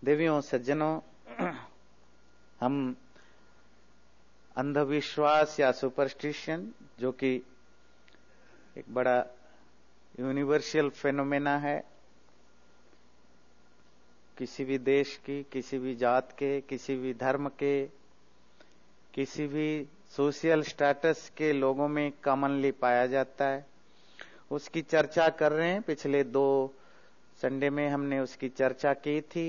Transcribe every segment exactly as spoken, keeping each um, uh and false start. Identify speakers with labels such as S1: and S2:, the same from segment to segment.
S1: देवियों सज्जनों, हम अंधविश्वास या सुपरस्टिशन, जो कि एक बड़ा यूनिवर्सल फेनोमेना है, किसी भी देश की, किसी भी जात के, किसी भी धर्म के, किसी भी सोशल स्टेटस के लोगों में कॉमनली पाया जाता है, उसकी चर्चा कर रहे हैं। पिछले दो संडे में हमने उसकी चर्चा की थी।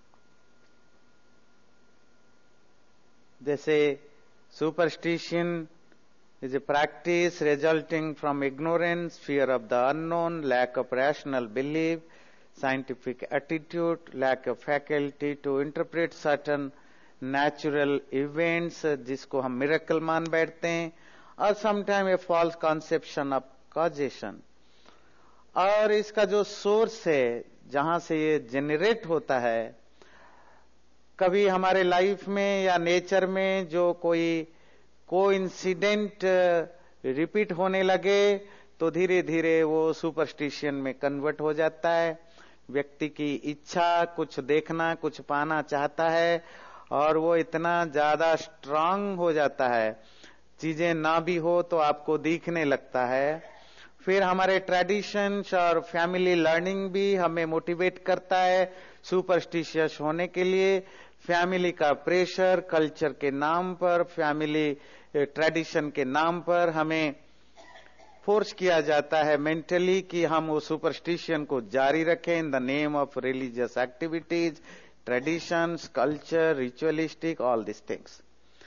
S1: जैसे superstition is a practice resulting from ignorance, fear of the unknown, lack of rational belief, scientific attitude, lack of faculty to interpret certain natural events, जिसको हम miracle मान बैठते हैं, और sometimes a false conception of causation। और इसका जो source है, जहां से ये जेनरेट होता है, कभी हमारे लाइफ में या नेचर में जो कोई को इंसिडेंट रिपीट होने लगे तो धीरे धीरे वो सुपरस्टिशन में कन्वर्ट हो जाता है। व्यक्ति की इच्छा कुछ देखना, कुछ पाना चाहता है, और वो इतना ज्यादा स्ट्रांग हो जाता है, चीजें ना भी हो तो आपको दिखने लगता है। फिर हमारे ट्रेडिशंस और फैमिली लर्निंग भी हमें मोटिवेट करता है सुपरस्टिशियस होने के लिए। फैमिली का प्रेशर, कल्चर के नाम पर, फैमिली ट्रेडिशन के नाम पर हमें फोर्स किया जाता है मेंटली कि हम वो सुपरस्टिशन को जारी रखें in the name of religious activities, traditions, culture, ritualistic, all this things.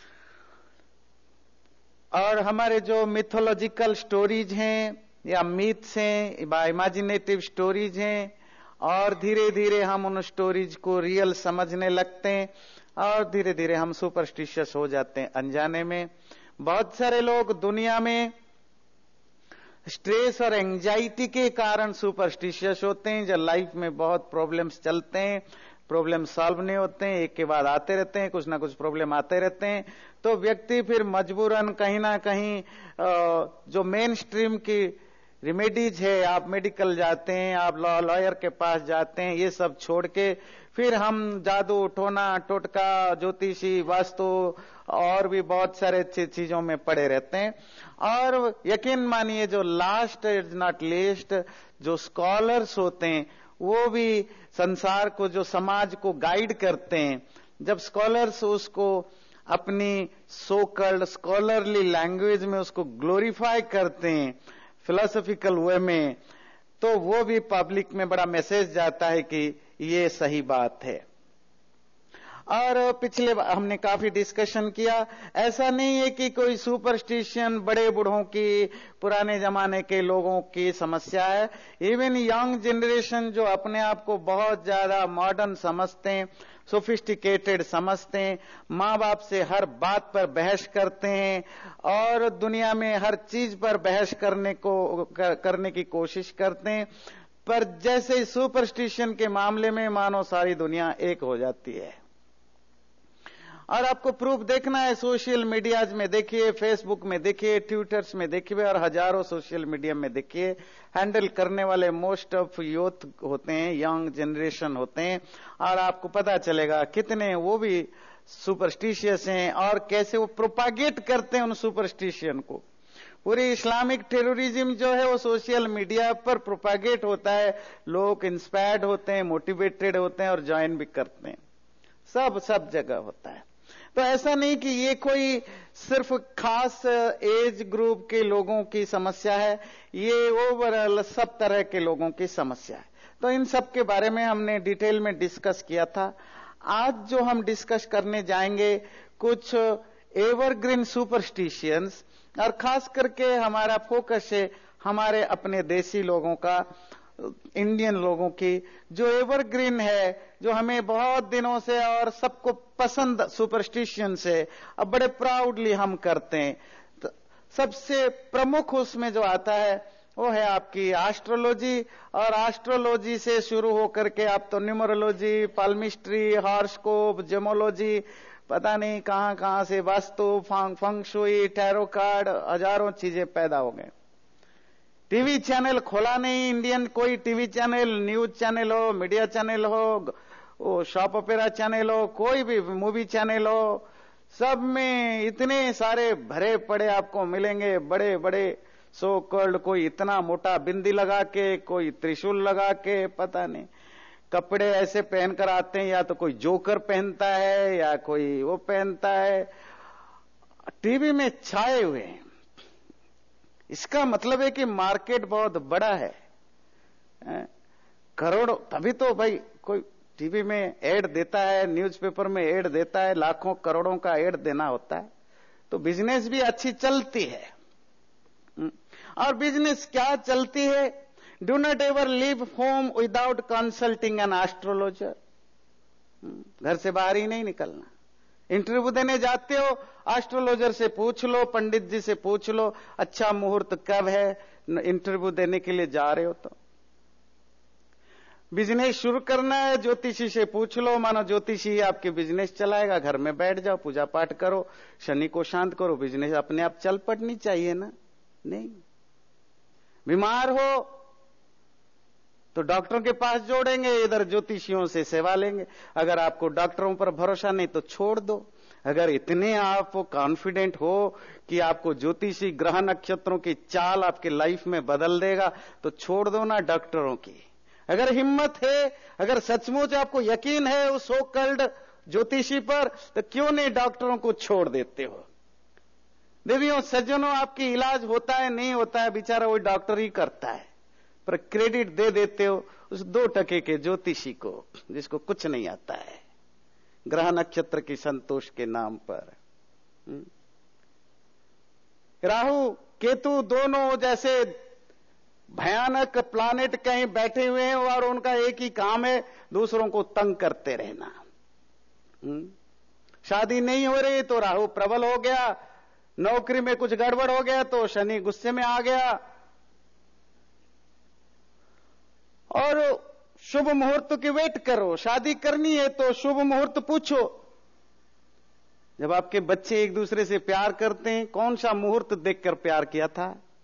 S1: और हमारे जो मिथोलॉजिकल स्टोरीज हैं या मीथ्स हैं, इमेजिनेटिव स्टोरीज हैं, और धीरे धीरे हम उन स्टोरीज को रियल समझने लगते हैं, और धीरे धीरे हम सुपरस्टिशियस हो जाते हैं अनजाने में। बहुत सारे लोग दुनिया में स्ट्रेस और एंजाइटी के कारण सुपरस्टिशियस होते हैं। जब लाइफ में बहुत प्रॉब्लम्स चलते हैं, प्रॉब्लम सॉल्व नहीं होते हैं, एक के बाद आते रहते हैं, कुछ ना कुछ प्रॉब्लम आते रहते हैं, तो व्यक्ति फिर मजबूरन कहीं ना कहीं जो मेन स्ट्रीम की रेमेडीज है, आप मेडिकल जाते हैं, आप लॉ लॉयर के पास जाते हैं, ये सब छोड़ के फिर हम जादू, टोना, टोटका, ज्योतिषी, वास्तु और भी बहुत सारे चीजों में पड़े रहते हैं। और यकीन मानिए, जो लास्ट इज नॉट लीस्ट, जो स्कॉलर्स होते हैं, वो भी संसार को, जो समाज को गाइड करते हैं, जब स्कॉलर्स उसको अपनी सो कॉल्ड स्कॉलरली लैंग्वेज में उसको ग्लोरीफाई करते हैं फिलोसॉफिकल वे में, तो वो भी पब्लिक में बड़ा मैसेज जाता है कि ये सही बात है। और पिछले हमने काफी डिस्कशन किया, ऐसा नहीं है कि कोई सुपरस्टिशन बड़े बूढ़ों की, पुराने जमाने के लोगों की समस्या है। इवन यंग जनरेशन जो अपने आप को बहुत ज्यादा मॉडर्न समझते हैं, सोफिस्टिकेटेड समझते हैं, माँ बाप से हर बात पर बहस करते हैं, और दुनिया में हर चीज पर बहस करने को कर, करने की कोशिश करते हैं, पर जैसे सुपरस्टिशन के मामले में मानो सारी दुनिया एक हो जाती है। और आपको प्रूफ देखना है, सोशल मीडियाज में देखिए, फेसबुक में देखिए, ट्विटर्स में देखिए, और हजारों सोशल मीडिया में देखिए, हैंडल करने वाले मोस्ट ऑफ यूथ होते हैं, यंग जनरेशन होते हैं, और आपको पता चलेगा कितने वो भी सुपरस्टिशियस हैं और कैसे वो प्रोपागेट करते हैं उन सुपरस्टिशियन को। पूरी इस्लामिक टेररिज्म जो है वो सोशल मीडिया पर प्रोपागेट होता है, लोग इंस्पायर्ड होते हैं, मोटिवेटेड होते हैं और ज्वाइन भी करते हैं, सब सब जगह होता है। तो ऐसा नहीं कि ये कोई सिर्फ खास एज ग्रुप के लोगों की समस्या है, ये ओवरऑल सब तरह के लोगों की समस्या है। तो इन सब के बारे में हमने डिटेल में डिस्कस किया था। आज जो हम डिस्कस करने जाएंगे, कुछ एवरग्रीन सुपरस्टिशियंस, और खास करके हमारा फोकस है हमारे अपने देसी लोगों का, इंडियन लोगों की, जो एवरग्रीन है, जो हमें बहुत दिनों से और सबको पसंद सुपरस्टिशन से, अब बड़े प्राउडली हम करते हैं। तो सबसे प्रमुख उसमें जो आता है वो है आपकी एस्ट्रोलॉजी, और एस्ट्रोलॉजी से शुरू होकर के आप तो न्यूमरोलॉजी, पाल्मिस्ट्री, हॉरोस्कोप, जेमोलॉजी, पता नहीं कहां कहां से vastu, feng shui, tarot card, हजारों चीजें पैदा हो गए। टीवी चैनल खोला नहीं इंडियन, कोई टीवी चैनल, न्यूज चैनल हो, मीडिया चैनल हो, वो शॉप ओपेरा चैनल हो, कोई भी मूवी चैनल हो, सब में इतने सारे भरे पड़े आपको मिलेंगे, बड़े बड़े सो कॉल्ड, कोई इतना मोटा बिंदी लगा के, कोई त्रिशूल लगा के, पता नहीं कपड़े ऐसे पहनकर आते हैं, या तो कोई जोकर पहनता है या कोई वो पहनता है, टीवी में छाए हुए हैं। इसका मतलब है कि मार्केट बहुत बड़ा है, करोड़ों। तभी तो भाई कोई टीवी में एड देता है, न्यूज़पेपर में एड देता है, लाखों करोड़ों का एड देना होता है, तो बिजनेस भी अच्छी चलती है। और बिजनेस क्या चलती है? Do not ever leave home without consulting an astrologer. घर से बाहर ही नहीं निकलना। इंटरव्यू देने जाते हो, एस्ट्रोलॉजर से पूछ लो, पंडित जी से पूछ लो अच्छा मुहूर्त कब है, इंटरव्यू देने के लिए जा रहे हो तो। बिजनेस शुरू करना है, ज्योतिषी से पूछ लो, मानो ज्योतिषी आपके बिजनेस चलाएगा, घर में बैठ जाओ, पूजा पाठ करो, शनि को शांत करो, बिजनेस अपने आप चल पड़नी चाहिए ना। नहीं, बीमार हो तो डॉक्टरों के पास जोड़ेंगे, इधर ज्योतिषियों से सेवा लेंगे। अगर आपको डॉक्टरों पर भरोसा नहीं तो छोड़ दो। अगर इतने आप कॉन्फिडेंट हो कि आपको ज्योतिषी ग्रह नक्षत्रों की चाल आपके लाइफ में बदल देगा, तो छोड़ दो ना डॉक्टरों की। अगर हिम्मत है, अगर सचमुच आपको यकीन है उस सो कॉल्ड ज्योतिषी पर, तो क्यों नहीं डॉक्टरों को छोड़ देते हो? देवियों सज्जनों, आपकी इलाज होता है नहीं होता है बेचारा वही डॉक्टर ही करता है, पर क्रेडिट दे देते हो उस दो टके के ज्योतिषी को जिसको कुछ नहीं आता है, ग्रह नक्षत्र की संतोष के नाम पर। राहु केतु दोनों जैसे भयानक प्लानेट कहीं बैठे हुए हैं और उनका एक ही काम है दूसरों को तंग करते रहना। शादी नहीं हो रही तो राहु प्रबल हो गया, नौकरी में कुछ गड़बड़ हो गया तो शनि गुस्से में आ गया, और शुभ मुहूर्त की वेट करो। शादी करनी है तो शुभ मुहूर्त पूछो। जब आपके बच्चे एक दूसरे से प्यार करते हैं, कौन सा मुहूर्त देखकर प्यार किया था?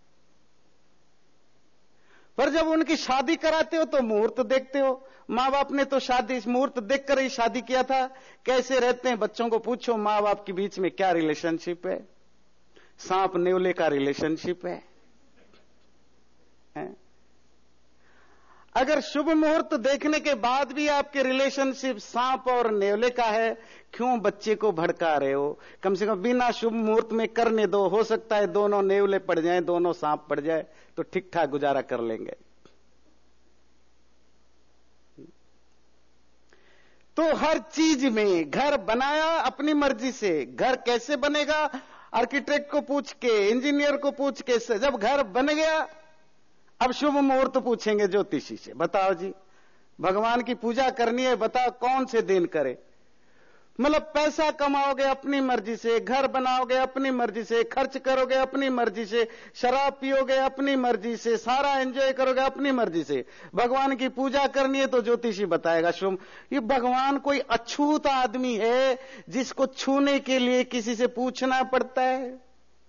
S1: पर जब उनकी शादी कराते हो तो मुहूर्त देखते हो। मां बाप ने तो शादी मुहूर्त देखकर ही शादी किया था। कैसे रहते हैं बच्चों को पूछो, मां बाप के बीच में क्या रिलेशनशिप है? सांप नेवले का रिलेशनशिप है, है? अगर शुभ मुहूर्त देखने के बाद भी आपके रिलेशनशिप सांप और नेवले का है, क्यों बच्चे को भड़का रहे हो? कम से कम बिना शुभ मुहूर्त में करने दो, हो सकता है दोनों नेवले पड़ जाएं, दोनों सांप पड़ जाए तो ठीक ठाक गुजारा कर लेंगे। तो हर चीज में घर बनाया अपनी मर्जी से। घर कैसे बनेगा? आर्किटेक्ट को पूछ के, इंजीनियर को पूछ के। जब घर बन गया, अब शुभ मुहूर्त पूछेंगे ज्योतिषी से। बताओ जी, भगवान की पूजा करनी है, बताओ कौन से दिन करे? मतलब पैसा कमाओगे अपनी मर्जी से, घर बनाओगे अपनी मर्जी से, खर्च करोगे अपनी मर्जी से, शराब पियोगे अपनी मर्जी से, सारा एंजॉय करोगे अपनी मर्जी से। भगवान की पूजा करनी है तो ज्योतिषी बताएगा शुभ। ये भगवान कोई अछूत आदमी है जिसको छूने के लिए किसी से पूछना पड़ता है?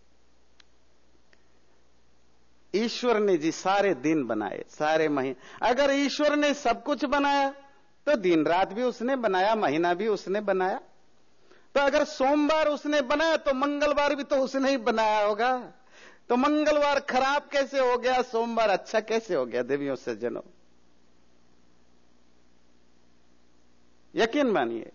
S1: ईश्वर ने जी सारे दिन बनाए, सारे महीने। अगर ईश्वर ने सब कुछ बनाया तो दिन रात भी उसने बनाया, महीना भी उसने बनाया। तो अगर सोमवार उसने बनाया तो मंगलवार भी तो उसने ही बनाया होगा। तो मंगलवार खराब कैसे हो गया, सोमवार अच्छा कैसे हो गया? देवियों सज्जनों, यकीन मानिए,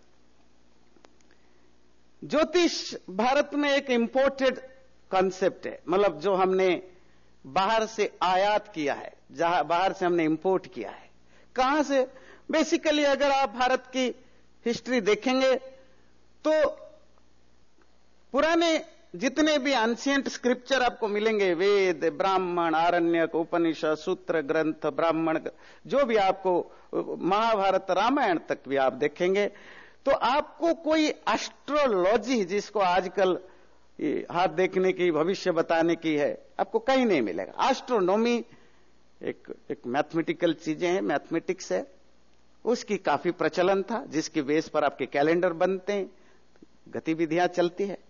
S1: ज्योतिष भारत में एक इंपोर्टेड कॉन्सेप्ट है। मतलब जो हमने बाहर से आयात किया है, जहां बाहर से हमने इंपोर्ट किया है। कहां से? बेसिकली अगर आप भारत की हिस्ट्री देखेंगे तो पुराने जितने भी एंशिएंट स्क्रिप्चर आपको मिलेंगे, वेद, ब्राह्मण, आरण्यक, उपनिषद, सूत्र ग्रंथ, ब्राह्मण, जो भी आपको महाभारत, रामायण तक भी आप देखेंगे, तो आपको कोई एस्ट्रोलॉजी जिसको आजकल हाथ देखने की, भविष्य बताने की है, आपको कहीं नहीं मिलेगा। एस्ट्रोनॉमी एक एक मैथमेटिकल चीजें हैं, मैथमेटिक्स है, उसकी काफी प्रचलन था, जिसके बेस पर आपके कैलेंडर बनते हैं, गतिविधियां चलती है।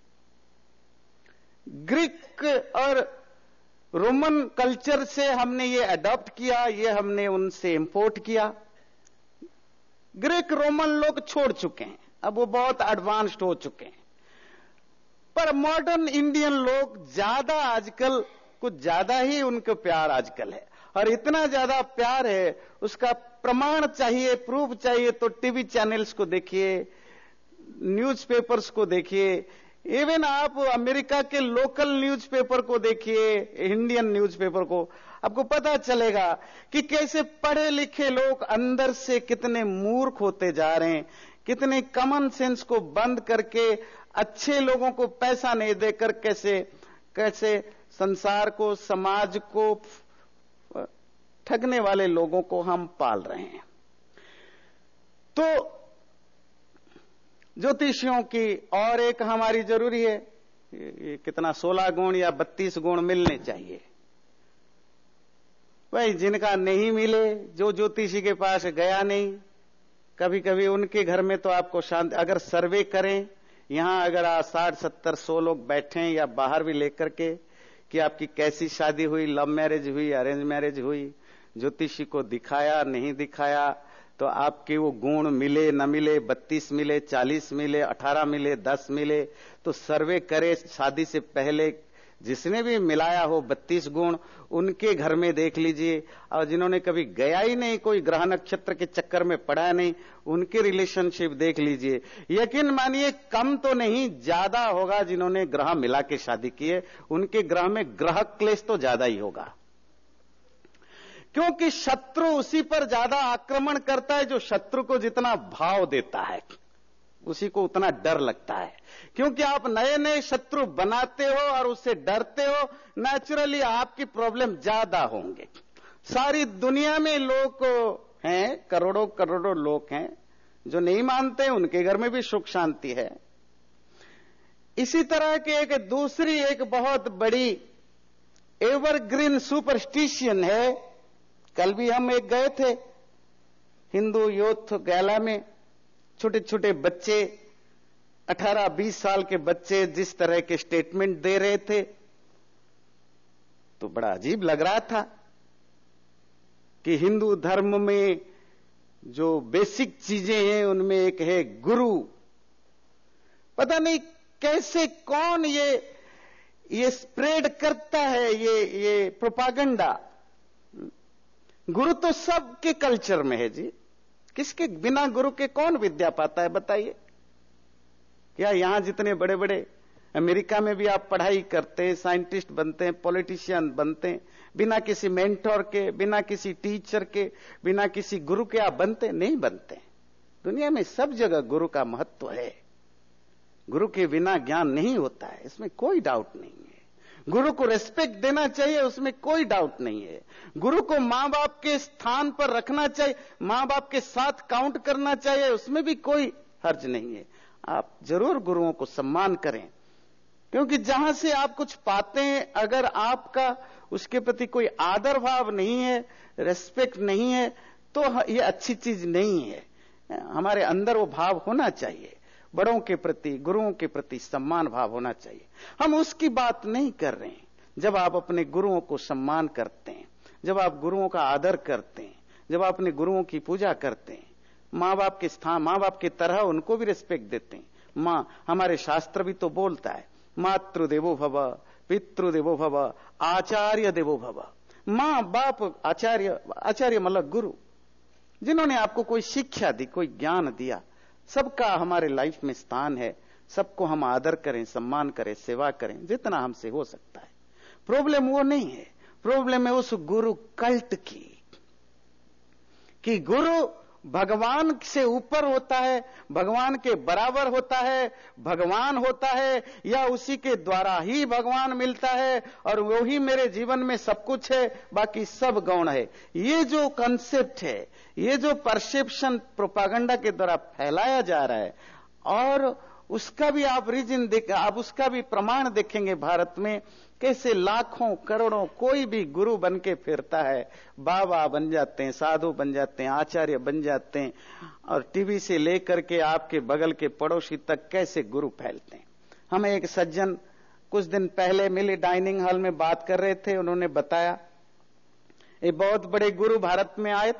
S1: ग्रीक और रोमन कल्चर से हमने ये अडॉप्ट किया, ये हमने उनसे इंपोर्ट किया। ग्रीक रोमन लोग छोड़ चुके हैं, अब वो बहुत एडवांस्ड हो चुके हैं। पर मॉडर्न इंडियन लोग ज्यादा आजकल कुछ ज्यादा ही उनको प्यार आजकल है, और इतना ज्यादा प्यार है उसका प्रमाण चाहिए, प्रूफ चाहिए तो टीवी चैनल्स को देखिए, न्यूज़पेपर्स को देखिए, इवन आप अमेरिका के लोकल न्यूज़पेपर को देखिए, इंडियन न्यूज़पेपर को, आपको पता चलेगा कि कैसे पढ़े लिखे लोग अंदर से कितने मूर्ख होते जा रहे हैं, कितने कॉमन सेंस को बंद करके अच्छे लोगों को पैसा नहीं देकर कैसे कैसे संसार को, समाज को ठगने वाले लोगों को हम पाल रहे हैं। तो ज्योतिषियों की और एक हमारी जरूरी है, ये कितना सोलह गुण या बत्तीस गुण मिलने चाहिए। भाई जिनका नहीं मिले, जो ज्योतिषी के पास गया नहीं, कभी कभी उनके घर में तो आपको शांति, अगर सर्वे करें, यहां अगर आप साठ सत्तर सौ लोग बैठे या बाहर भी लेकर के कि आपकी कैसी शादी हुई, लव मैरिज हुई, अरेंज मैरिज हुई, ज्योतिषी को दिखाया नहीं दिखाया, तो आपके वो गुण मिले न मिले, बत्तीस मिले, चालीस मिले, अठारह मिले, दस मिले, तो सर्वे करे शादी से पहले जिसने भी मिलाया हो बत्तीस गुण, उनके घर में देख लीजिए। और जिन्होंने कभी गया ही नहीं, कोई ग्रह नक्षत्र के चक्कर में पड़ा नहीं, उनके रिलेशनशिप देख लीजिए। यकीन मानिए कम तो नहीं, ज्यादा होगा जिन्होंने ग्रह मिला के शादी की है, उनके ग्रह में ग्रह क्लेश तो ज्यादा ही होगा, क्योंकि शत्रु उसी पर ज्यादा आक्रमण करता है जो शत्रु को जितना भाव देता है, उसी को उतना डर लगता है। क्योंकि आप नए नए शत्रु बनाते हो और उससे डरते हो, नेचुरली आपकी प्रॉब्लम ज्यादा होंगे। सारी दुनिया में लोग हैं, करोड़ों करोड़ों लोग हैं जो नहीं मानते, उनके घर में भी सुख शांति है। इसी तरह की एक दूसरी एक बहुत बड़ी एवरग्रीन सुपरस्टिशियन है। कल भी हम एक गए थे हिंदू यूथ गैला में, छोटे छोटे बच्चे, अठारह बीस साल के बच्चे जिस तरह के स्टेटमेंट दे रहे थे, तो बड़ा अजीब लग रहा था कि हिंदू धर्म में जो बेसिक चीजें हैं उनमें एक है गुरु। पता नहीं कैसे कौन ये ये स्प्रेड करता है ये ये प्रोपागेंडा। गुरु तो सबके कल्चर में है जी, किसके बिना गुरु के कौन विद्या पाता है बताइए। क्या यहां जितने बड़े बड़े, अमेरिका में भी आप पढ़ाई करते हैं, साइंटिस्ट बनते हैं, पॉलिटिशियन बनते हैं, बिना किसी मेंटोर के, बिना किसी टीचर के, बिना किसी गुरु के आप बनते नहीं बनते। दुनिया में सब जगह गुरु का महत्व है। गुरु के बिना ज्ञान नहीं होता है, इसमें कोई डाउट नहीं है। गुरु को रेस्पेक्ट देना चाहिए, उसमें कोई डाउट नहीं है। गुरु को मां बाप के स्थान पर रखना चाहिए, मां बाप के साथ काउंट करना चाहिए, उसमें भी कोई हर्ज नहीं है। आप जरूर गुरुओं को सम्मान करें, क्योंकि जहां से आप कुछ पाते हैं, अगर आपका उसके प्रति कोई आदर भाव नहीं है, रेस्पेक्ट नहीं है, तो ये अच्छी चीज नहीं है। हमारे अंदर वो भाव होना चाहिए, बड़ों के प्रति, गुरुओं के प्रति सम्मान भाव होना चाहिए। हम उसकी बात नहीं कर रहे हैं। जब आप अपने गुरुओं को सम्मान करते हैं, जब आप गुरुओं का आदर करते हैं, जब आप अपने गुरुओं की पूजा करते हैं, मां बाप के स्थान, मां बाप की तरह उनको भी रिस्पेक्ट देते हैं। मां, हमारे शास्त्र भी तो बोलता है, मातृ देवो भव, पितृ देवो भव, आचार्य देवो भव। मां बाप आचार्य, आचार्य मतलब गुरु, जिन्होंने आपको कोई शिक्षा दी, कोई ज्ञान दिया, सबका हमारे लाइफ में स्थान है। सबको हम आदर करें, सम्मान करें, सेवा करें जितना हमसे हो सकता है। प्रॉब्लम वो नहीं है, प्रॉब्लम है उस गुरु कल्ट की, कि गुरु भगवान से ऊपर होता है, भगवान के बराबर होता है, भगवान होता है, या उसी के द्वारा ही भगवान मिलता है और वो ही मेरे जीवन में सब कुछ है, बाकी सब गौण है। ये जो कंसेप्ट है, ये जो परसेप्शन प्रोपागेंडा के द्वारा फैलाया जा रहा है, और उसका भी आप रीजन देख, आप उसका भी प्रमाण देखेंगे भारत में, कैसे लाखों करोड़ों कोई भी गुरु बन के फिरता है, बाबा बन जाते हैं, साधु बन जाते हैं, आचार्य बन जाते हैं, और टीवी से लेकर के आपके बगल के पड़ोसी तक कैसे गुरु फैलते हैं। हमें एक सज्जन कुछ दिन पहले मिले, डाइनिंग हॉल में बात कर रहे थे, उन्होंने बताया एक बहुत बड़े गुरु भारत में आए थे,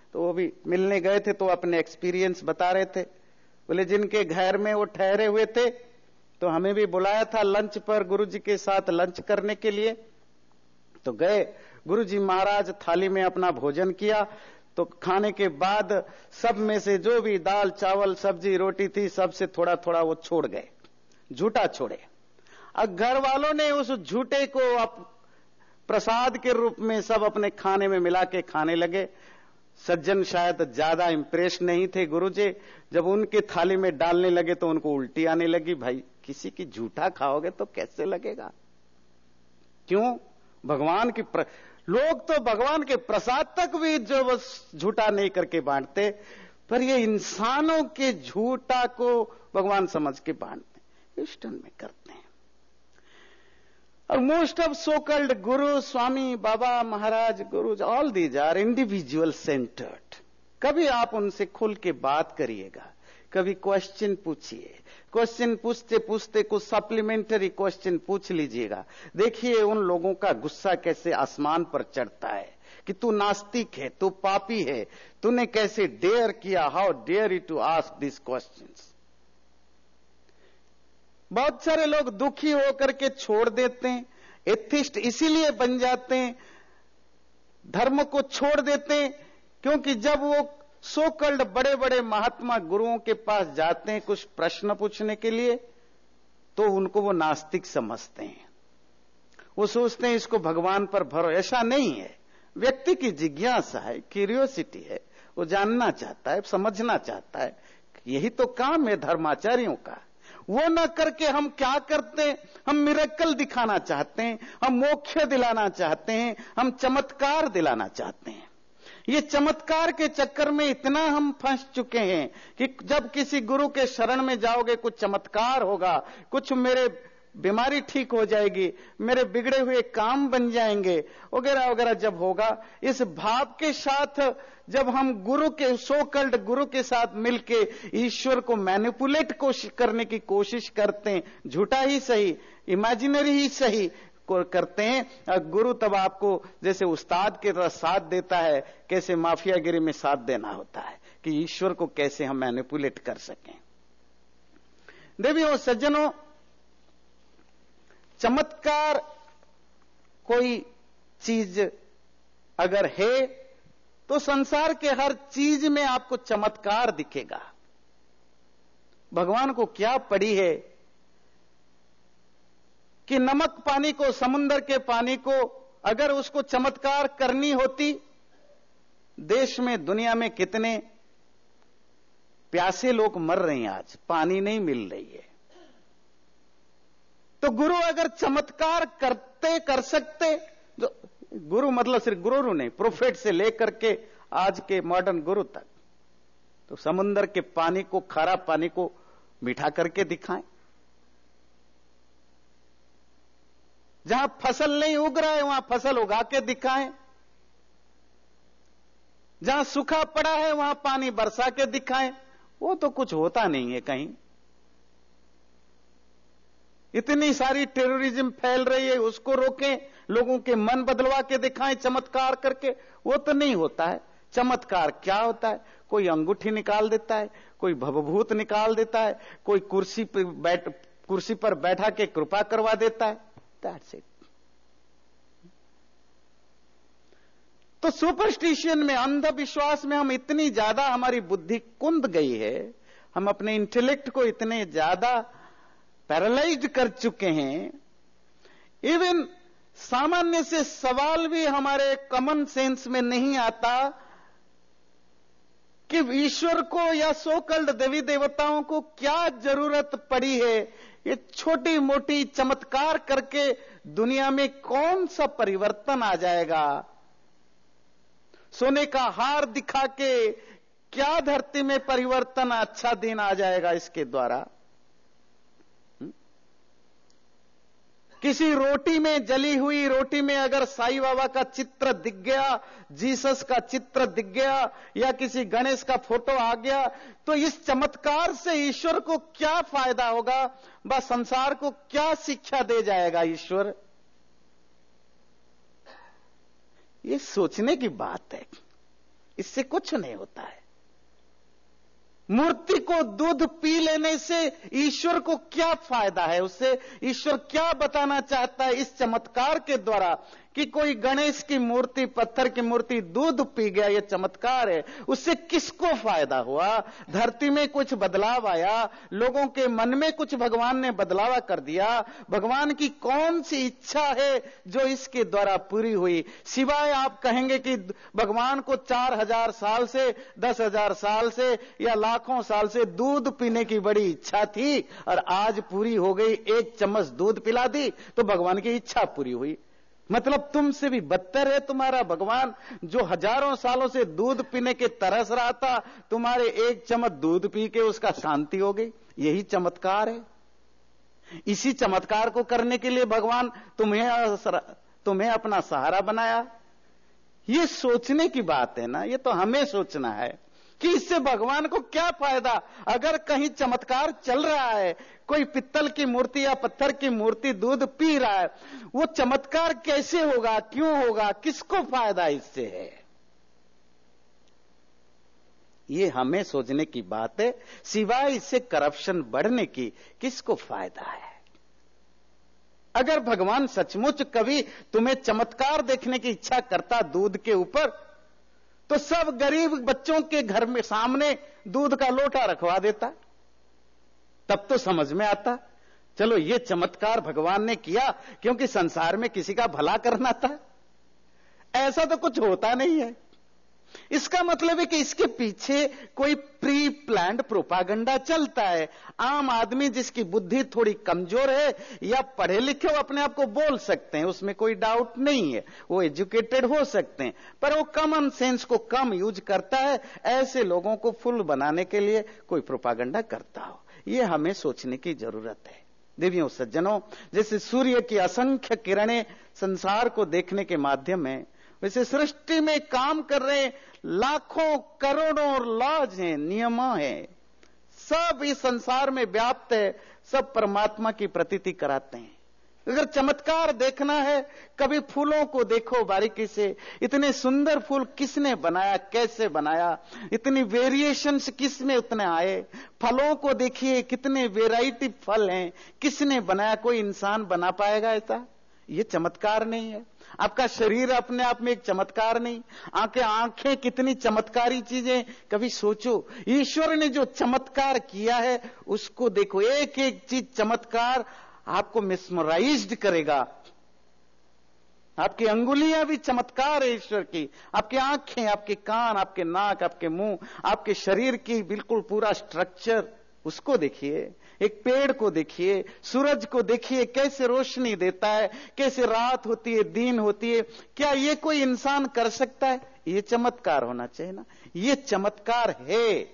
S1: तो वो भी मिलने गए थे तो अपने एक्सपीरियंस बता रहे थे। बोले जिनके घर में वो ठहरे हुए थे तो हमें भी बुलाया था लंच पर, गुरुजी के साथ लंच करने के लिए। तो गए, गुरुजी महाराज थाली में अपना भोजन किया। तो खाने के बाद सब में से जो भी दाल चावल सब्जी रोटी थी सबसे थोड़ा थोड़ा वो छोड़ गए, झूठा छोड़े। अब घर वालों ने उस झूठे को अब प्रसाद के रूप में सब अपने खाने में मिला के खाने लगे। सज्जन शायद ज्यादा इंप्रेस नहीं थे गुरुजी, जब उनके थाली में डालने लगे तो उनको उल्टी आने लगी। भाई किसी की झूठा खाओगे तो कैसे लगेगा? क्यों? भगवान की प्र... लोग तो भगवान के प्रसाद तक भी जो बस झूठा नहीं करके बांटते, पर ये इंसानों के झूठा को भगवान समझ के बांटते, ईस्टर्न में करते हैं। और मोस्ट ऑफ सो कॉल्ड गुरु, स्वामी, बाबा, महाराज, गुरु, all these are individual centred. कभी आप उनसे खुल के बात करिएगा, कभी क्वेश्चन पूछिए, क्वेश्चन पूछते पूछते कुछ सप्लीमेंटरी क्वेश्चन पूछ लीजिएगा। देखिए उन लोगों का गुस्सा कैसे आसमान पर चढ़ता है कि तू नास्तिक है, तू पापी है, तूने कैसे डेयर किया, how dare you to ask this questions. बहुत सारे लोग दुखी होकर के छोड़ देते हैं, एथिस्ट इसीलिए बन जाते हैं, धर्म को छोड़ देते हैं, क्योंकि जब वो सो कल्ड बड़े बड़े महात्मा गुरुओं के पास जाते हैं कुछ प्रश्न पूछने के लिए, तो उनको वो नास्तिक समझते हैं। वो सोचते हैं इसको भगवान पर भरोसा। ऐसा नहीं है, व्यक्ति की जिज्ञासा है, क्यूरियोसिटी है, वो जानना चाहता है, समझना चाहता है। यही तो काम है धर्माचार्यों का। वो न करके हम क्या करते हैं, हम मिरेकल दिखाना चाहते हैं, हम मोक्ष दिलाना चाहते हैं, हम चमत्कार दिलाना चाहते हैं। ये चमत्कार के चक्कर में इतना हम फंस चुके हैं कि जब किसी गुरु के शरण में जाओगे कुछ चमत्कार होगा, कुछ मेरे बीमारी ठीक हो जाएगी, मेरे बिगड़े हुए काम बन जाएंगे वगैरह वगैरह जब होगा, इस भाव के साथ जब हम गुरु के सो कल्ड गुरु के साथ मिलके ईश्वर को मैनिपुलेट करने की कोशिश करते हैं, झूठा ही सही, इमेजिनरी ही सही को करते हैं, गुरु तब आपको जैसे उस्ताद की तरह साथ देता है, कैसे माफियागिरी में साथ देना होता है कि ईश्वर को कैसे हम मैनिपुलेट कर सकें। देवियों सज्जनों, चमत्कार कोई चीज अगर है तो संसार के हर चीज में आपको चमत्कार दिखेगा। भगवान को क्या पड़ी है कि नमक पानी को, समुद्र के पानी को अगर उसको चमत्कार करनी होती, देश में दुनिया में कितने प्यासे लोग मर रहे हैं, आज पानी नहीं मिल रही है। तो गुरु अगर चमत्कार करते कर सकते, जो गुरु मतलब सिर्फ गुरु नहीं, प्रोफेट से लेकर के आज के मॉडर्न गुरु तक, तो समुद्र के पानी को, खारा पानी को मीठा करके दिखाएं। जहां फसल नहीं उग रहा है वहां फसल उगा के दिखाएं। जहां सूखा पड़ा है वहां पानी बरसा के दिखाएं। वो तो कुछ होता नहीं है कहीं। इतनी सारी टेररिज्म फैल रही है, उसको रोकें, लोगों के मन बदलवा के दिखाएं चमत्कार करके, वो तो नहीं होता है। चमत्कार क्या होता है? कोई अंगूठी निकाल देता है, कोई भवभूत निकाल देता है, कोई कुर्सी पर बैठ कुर्सी पर बैठा के कृपा करवा देता है। That's it. तो सुपरस्टिशन में, अंधविश्वास में हम इतनी ज्यादा, हमारी बुद्धि कुंद गई है, हम अपने इंटेलेक्ट को इतने ज्यादा पैरालाइज्ड कर चुके हैं, इवन सामान्य से सवाल भी हमारे कॉमन सेंस में नहीं आता कि ईश्वर को या सो कल्ड देवी देवताओं को क्या जरूरत पड़ी है ये छोटी मोटी चमत्कार करके दुनिया में कौन सा परिवर्तन आ जाएगा? सोने का हार दिखा के क्या धरती में परिवर्तन, अच्छा दिन आ जाएगा इसके द्वारा? किसी रोटी में, जली हुई रोटी में अगर साईं बाबा का चित्र दिख गया, जीसस का चित्र दिख गया, या किसी गणेश का फोटो आ गया, तो इस चमत्कार से ईश्वर को क्या फायदा होगा? बस संसार को क्या शिक्षा दे जाएगा ईश्वर? ये सोचने की बात है। इससे कुछ नहीं होता है। मूर्ति को दूध पी लेने से ईश्वर को क्या फायदा है? उससे ईश्वर क्या बताना चाहता है इस चमत्कार के द्वारा कि कोई गणेश की मूर्ति, पत्थर की मूर्ति दूध पी गया, यह चमत्कार है। उससे किसको फायदा हुआ? धरती में कुछ बदलाव आया, लोगों के मन में कुछ भगवान ने बदलाव कर दिया। भगवान की कौन सी इच्छा है जो इसके द्वारा पूरी हुई? सिवाय आप कहेंगे कि भगवान को चार हजार साल से, दस हजार साल से या लाखों साल से दूध पीने की बड़ी इच्छा थी और आज पूरी हो गई, एक चम्मच दूध पिला दी तो भगवान की इच्छा पूरी हुई। मतलब तुमसे भी बदतर है तुम्हारा भगवान, जो हजारों सालों से दूध पीने के तरस रहा था, तुम्हारे एक चम्मच दूध पी के उसका शांति हो गई। यही चमत्कार है। इसी चमत्कार को करने के लिए भगवान तुम्हें तुम्हें अपना सहारा बनाया। ये सोचने की बात है ना, ये तो हमें सोचना है कि इससे भगवान को क्या फायदा। अगर कहीं चमत्कार चल रहा है, कोई पित्तल की मूर्ति या पत्थर की मूर्ति दूध पी रहा है, वो चमत्कार कैसे होगा, क्यों होगा, किसको फायदा इससे है? ये हमें सोचने की बात है। सिवाय इससे करप्शन बढ़ने की किसको फायदा है? अगर भगवान सचमुच कभी तुम्हें चमत्कार देखने की इच्छा करता दूध के ऊपर, तो सब गरीब बच्चों के घर में सामने दूध का लोटा रखवा देता, तब तो समझ में आता चलो ये चमत्कार भगवान ने किया क्योंकि संसार में किसी का भला करना था। ऐसा तो कुछ होता नहीं है। इसका मतलब है कि इसके पीछे कोई प्री प्लान्ड प्रोपागंडा चलता है। आम आदमी जिसकी बुद्धि थोड़ी कमजोर है या पढ़े लिखे वो अपने आप को बोल सकते हैं, उसमें कोई डाउट नहीं है, वो एजुकेटेड हो सकते हैं, पर वो कॉमन सेंस को कम यूज करता है। ऐसे लोगों को फुल बनाने के लिए कोई प्रोपागंडा करता हो, ये हमें सोचने की जरूरत है। देवियों सज्जनों, जैसे सूर्य की असंख्य किरणें संसार को देखने के माध्यम है, वैसे सृष्टि में काम कर रहे लाखों करोड़ों लॉज हैं, नियम हैं, सब इस संसार में व्याप्त है, सब परमात्मा की प्रतीति कराते हैं। अगर चमत्कार देखना है, कभी फूलों को देखो बारीकी से, इतने सुंदर फूल किसने बनाया, कैसे बनाया, इतनी वेरिएशंस किसमें उतने आए। फलों को देखिए, कितने वेराइटी फल हैं, किसने बनाया? कोई इंसान बना पाएगा ऐसा? ये चमत्कार नहीं है। आपका शरीर अपने आप में एक चमत्कार नहीं? आंखें आंखें कितनी चमत्कारी चीजें, कभी सोचो। ईश्वर ने जो चमत्कार किया है उसको देखो, एक एक चीज चमत्कार आपको मिसमराइज्ड करेगा। आपकी अंगुलियां भी चमत्कार है ईश्वर की, आपकी आंखें, आपके कान, आपके नाक, आपके मुंह, आपके शरीर की बिल्कुल पूरा स्ट्रक्चर, उसको देखिए। एक पेड़ को देखिए, सूरज को देखिए, कैसे रोशनी देता है, कैसे रात होती है, दिन होती है। क्या ये कोई इंसान कर सकता है? ये चमत्कार होना चाहिए ना, ये चमत्कार है।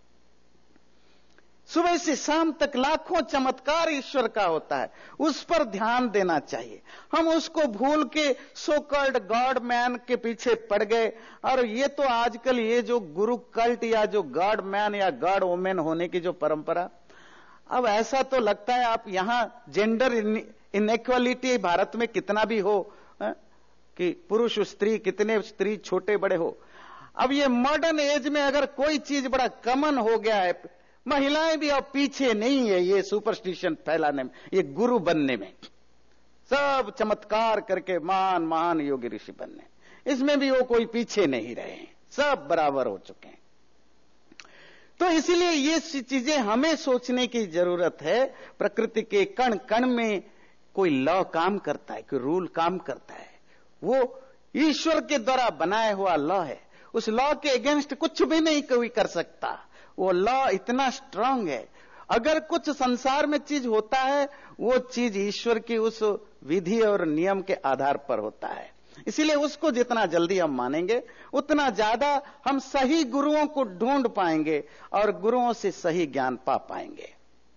S1: सुबह से शाम तक लाखों चमत्कार ईश्वर का होता है, उस पर ध्यान देना चाहिए। हम उसको भूल के सो कॉल्ड गॉड मैन के पीछे पड़ गए। और ये तो आजकल ये जो गुरु कल्ट या जो गॉड मैन या गॉड वोमेन होने की जो परंपरा, अब ऐसा तो लगता है आप यहां जेंडर इनइक्वालिटी भारत में कितना भी हो, कि पुरुष स्त्री, कितने स्त्री छोटे बड़े हो, अब ये मॉडर्न एज में अगर कोई चीज बड़ा कॉमन हो गया है, महिलाएं भी अब पीछे नहीं है ये सुपरस्टिशन फैलाने में, ये गुरु बनने में, सब चमत्कार करके महान महान योगी ऋषि बनने, इसमें भी वो कोई पीछे नहीं रहे, सब बराबर हो चुके हैं। तो इसीलिए ये चीजें हमें सोचने की जरूरत है। प्रकृति के कण कण में कोई लॉ काम करता है, कोई रूल काम करता है, वो ईश्वर के द्वारा बनाया हुआ लॉ है। उस लॉ के अगेंस्ट कुछ भी नहीं कोई कर सकता। वो लॉ इतना स्ट्रांग है। अगर कुछ संसार में चीज होता है, वो चीज ईश्वर की उस विधि और नियम के आधार पर होता है। इसीलिए उसको जितना जल्दी हम मानेंगे, उतना ज्यादा हम सही गुरुओं को ढूंढ पाएंगे और गुरुओं से सही ज्ञान पा पाएंगे।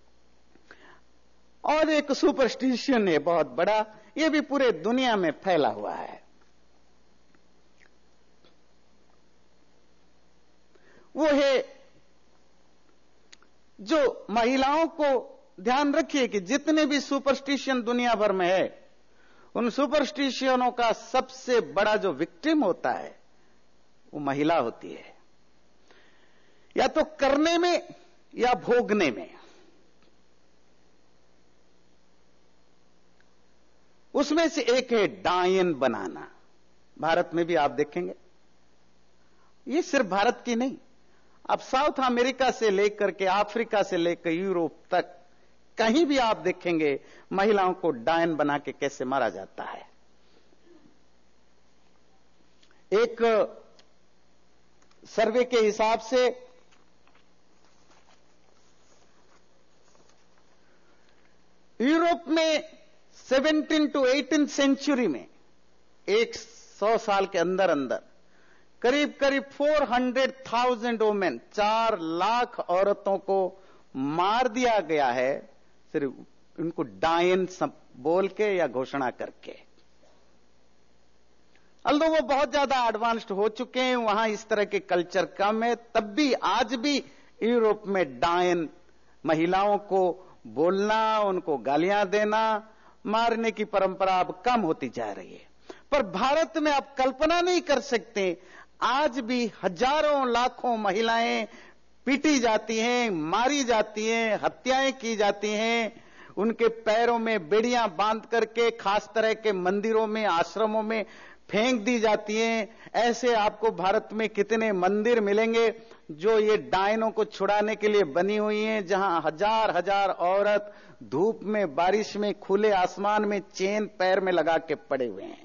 S1: और एक सुपरस्टिशन है बहुत बड़ा, ये भी पूरे दुनिया में फैला हुआ है। वो है जो महिलाओं को, ध्यान रखिए कि जितने भी सुपरस्टिशन दुनिया भर में है, उन सुपरस्टिशनों का सबसे बड़ा जो विक्टिम होता है वो महिला होती है, या तो करने में या भोगने में। उसमें से एक है डायन बनाना। भारत में भी आप देखेंगे, ये सिर्फ भारत की नहीं, अब साउथ अमेरिका से लेकर के अफ्रीका से लेकर यूरोप तक कहीं भी आप देखेंगे महिलाओं को डायन बना के कैसे मारा जाता है। एक सर्वे के हिसाब से यूरोप में सेवनटीन टू एटीन सेंचुरी में, एक सौ साल के अंदर अंदर करीब करीब फोर हंड्रेड थाउजेंड वोमेन, चार लाख औरतों को मार दिया गया है, सिर्फ उनको डायन बोल के या घोषणा करके। अल्दो वो बहुत ज्यादा एडवांस्ड हो चुके हैं, वहां इस तरह के कल्चर कम है, तब भी आज भी यूरोप में डायन, महिलाओं को बोलना, उनको गालियां देना, मारने की परंपरा अब कम होती जा रही है। पर भारत में आप कल्पना नहीं कर सकते, आज भी हजारों लाखों महिलाएं पीटी जाती हैं, मारी जाती हैं, हत्याएं की जाती हैं, उनके पैरों में बेड़ियां बांध करके खास तरह के मंदिरों में, आश्रमों में फेंक दी जाती हैं। ऐसे आपको भारत में कितने मंदिर मिलेंगे जो ये डायनों को छुड़ाने के लिए बनी हुई हैं, जहां हजार हजार औरत धूप में, बारिश में, खुले आसमान में चेन पैर में लगा के पड़े हुए हैं।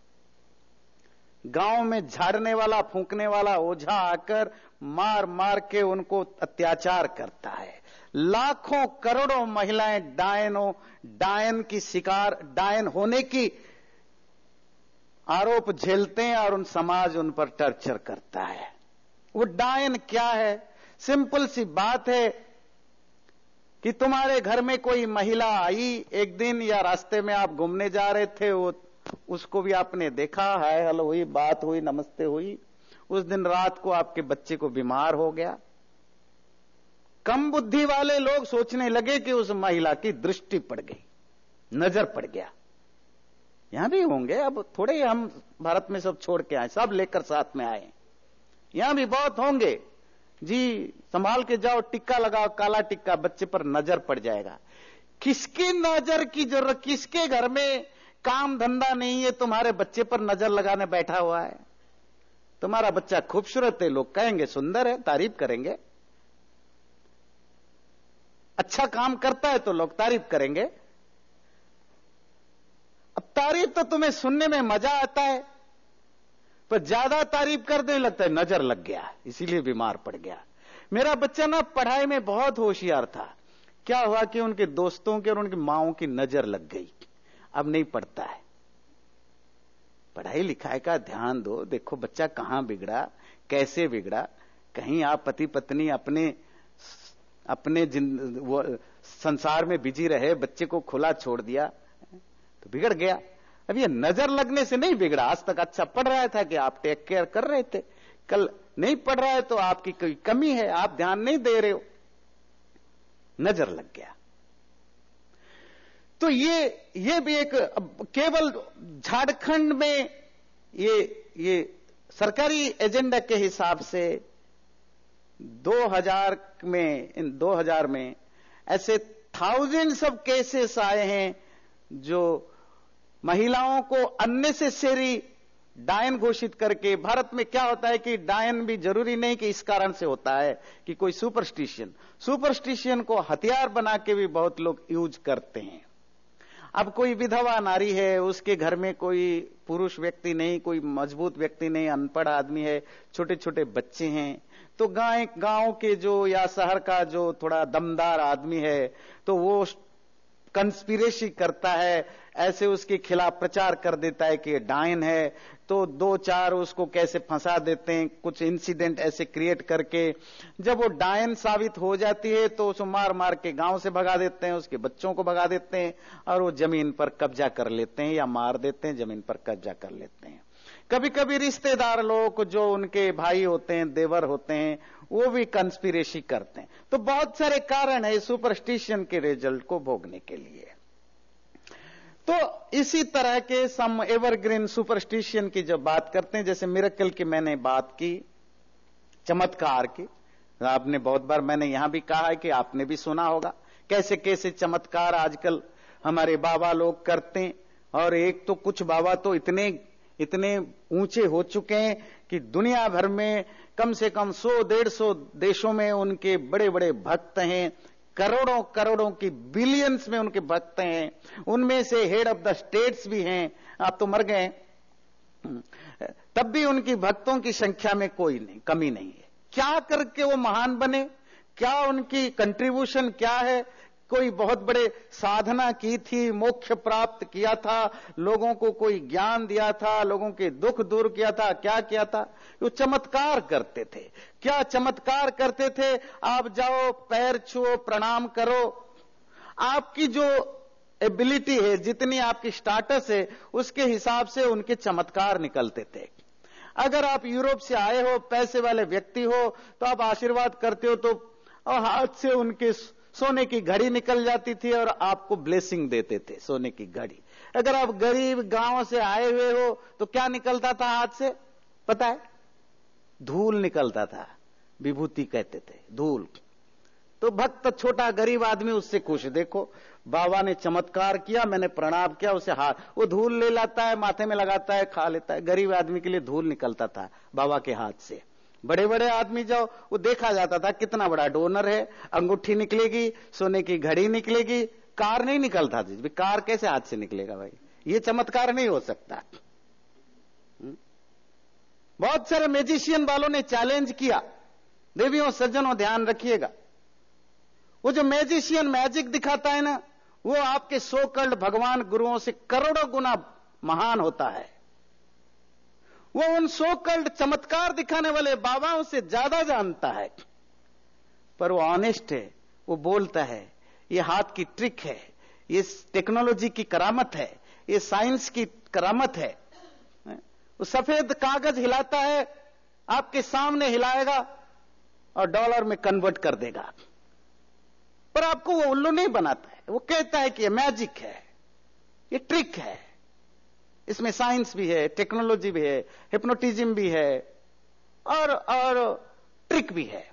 S1: गांव में झाड़ने वाला, फूंकने वाला ओझा आकर मार मार के उनको अत्याचार करता है। लाखों करोड़ों महिलाएं डायनों डायन की शिकार, डायन होने की आरोप झेलते हैं और उन समाज उन पर टॉर्चर करता है। वो डायन क्या है? सिंपल सी बात है कि तुम्हारे घर में कोई महिला आई एक दिन, या रास्ते में आप घूमने जा रहे थे, वो उसको भी आपने देखा, हाय हेलो हुई, बात हुई, नमस्ते हुई, उस दिन रात को आपके बच्चे को बीमार हो गया। कम बुद्धि वाले लोग सोचने लगे कि उस महिला की दृष्टि पड़ गई, नजर पड़ गया। यहां भी होंगे, अब थोड़े हम भारत में सब छोड़ के आए, सब लेकर साथ में आए, यहां भी बहुत होंगे जी। संभाल के जाओ, टिक्का लगाओ, काला टिक्का, बच्चे पर नजर पड़ जाएगा। किसकी नजर की जरूरत? किसके घर में काम धंधा नहीं है, तुम्हारे बच्चे पर नजर लगाने बैठा हुआ है? तुम्हारा बच्चा खूबसूरत है, लोग कहेंगे, सुंदर है, तारीफ करेंगे। अच्छा काम करता है तो लोग तारीफ करेंगे। अब तारीफ तो तुम्हें सुनने में मजा आता है, पर ज्यादा तारीफ कर दे लगता है नजर लग गया, इसीलिए बीमार पड़ गया। मेरा बच्चा ना पढ़ाई में बहुत होशियार था, क्या हुआ कि उनके दोस्तों के और उनकी माओं की नजर लग गई, अब नहीं पढ़ता है। पढ़ाई लिखाई का ध्यान दो, देखो बच्चा कहां बिगड़ा, कैसे बिगड़ा। कहीं आप पति पत्नी अपने अपने संसार में बिजी रहे, बच्चे को खुला छोड़ दिया तो बिगड़ गया। अब ये नजर लगने से नहीं बिगड़ा, आज तक अच्छा पढ़ रहा था कि आप टेक केयर कर रहे थे, कल नहीं पढ़ रहा है तो आपकी कोई कमी है, आप ध्यान नहीं दे रहे हो, नजर लग गया। तो ये ये भी एक, केवल झारखंड में ये ये सरकारी एजेंडा के हिसाब से दो हज़ार में इन दो हज़ार में ऐसे थाउजेंड्स ऑफ केसेस आए हैं जो महिलाओं को अननेसेसरी डायन घोषित करके। भारत में क्या होता है कि डायन भी जरूरी नहीं कि इस कारण से होता है कि कोई सुपरस्टिशन सुपरस्टिशन को हथियार बना के भी बहुत लोग यूज करते हैं। अब कोई विधवा नारी है, उसके घर में कोई पुरुष व्यक्ति नहीं, कोई मजबूत व्यक्ति नहीं, अनपढ़ आदमी है, छोटे छोटे बच्चे हैं, तो गांव गांव के जो या शहर का जो थोड़ा दमदार आदमी है तो वो कंस्पिरेसी करता है, ऐसे उसके खिलाफ प्रचार कर देता है कि ये डायन है, तो दो चार उसको कैसे फंसा देते हैं, कुछ इंसिडेंट ऐसे क्रिएट करके। जब वो डायन साबित हो जाती है तो उसको मार मार के गांव से भगा देते हैं, उसके बच्चों को भगा देते हैं और वो जमीन पर कब्जा कर लेते हैं या मार देते हैं, जमीन पर कब्जा कर लेते हैं। कभी कभी रिश्तेदार लोग जो उनके भाई होते हैं, देवर होते हैं, वो भी कंस्पिरेसी करते हैं। तो बहुत सारे कारण है सुपरस्टिशन के रिजल्ट को भोगने के लिए। तो इसी तरह के सम एवरग्रीन सुपरस्टिशियन की जब बात करते हैं, जैसे मिरेकल की मैंने बात की, चमत्कार की, आपने बहुत बार मैंने यहां भी कहा है कि आपने भी सुना होगा कैसे कैसे चमत्कार आजकल हमारे बाबा लोग करते हैं। और एक तो कुछ बाबा तो इतने इतने ऊंचे हो चुके हैं कि दुनिया भर में कम से कम सौ डेढ़ सौ देशों में उनके बड़े बड़े भक्त हैं, करोड़ों करोड़ों की बिलियंस में उनके भक्त हैं, उनमें से हेड ऑफ द स्टेट्स भी हैं। आप तो मर गए, तब भी उनकी भक्तों की संख्या में कोई नहीं कमी नहीं है। क्या करके वो महान बने, क्या उनकी कंट्रीब्यूशन क्या है? कोई बहुत बड़े साधना की थी, मोक्ष प्राप्त किया था, लोगों को कोई ज्ञान दिया था, लोगों के दुख दूर किया था, क्या किया था? वो चमत्कार करते थे। क्या चमत्कार करते थे? आप जाओ, पैर छुओ, प्रणाम करो, आपकी जो एबिलिटी है, जितनी आपकी स्टाटस है, उसके हिसाब से उनके चमत्कार निकलते थे। अगर आप यूरोप से आए हो, पैसे वाले व्यक्ति हो, तो आप आशीर्वाद करते हो तो हाथ से उनके सोने की घड़ी निकल जाती थी और आपको ब्लेसिंग देते थे, सोने की घड़ी। अगर आप गरीब गांव से आए हुए हो तो क्या निकलता था हाथ से, पता है? धूल निकलता था, विभूति कहते थे, धूल। तो भक्त छोटा गरीब आदमी उससे खुश। देखो बाबा ने चमत्कार किया, मैंने प्रणाम किया, उसे हाथ, वो धूल ले लाता है, माथे में लगाता है, खा लेता है। गरीब आदमी के लिए धूल निकलता था बाबा के हाथ से। बड़े बड़े आदमी जाओ, वो देखा जाता था कितना बड़ा डोनर है, अंगूठी निकलेगी, सोने की घड़ी निकलेगी, कार नहीं निकलता था। कार कैसे हाथ से निकलेगा भाई? ये चमत्कार नहीं हो सकता। बहुत सारे मैजिशियन वालों ने चैलेंज किया। देवियों सज्जनों ध्यान रखिएगा, वो जो मैजिशियन मैजिक दिखाता है ना, वो आपके सो कल्ड भगवान गुरुओं से करोड़ों गुना महान होता है। वो उन सो कल्ड चमत्कार दिखाने वाले बाबाओं से ज्यादा जानता है। पर वो ऑनेस्ट है, वो बोलता है ये हाथ की ट्रिक है, ये टेक्नोलॉजी की करामत है, ये साइंस की करामत है। वो सफेद कागज हिलाता है, आपके सामने हिलाएगा और डॉलर में कन्वर्ट कर देगा। पर आपको वो उल्लू नहीं बनाता है, वो कहता है कि ये मैजिक है, ये ट्रिक है, इसमें साइंस भी है, टेक्नोलॉजी भी है, हिप्नोटिज्म भी है और और ट्रिक भी है।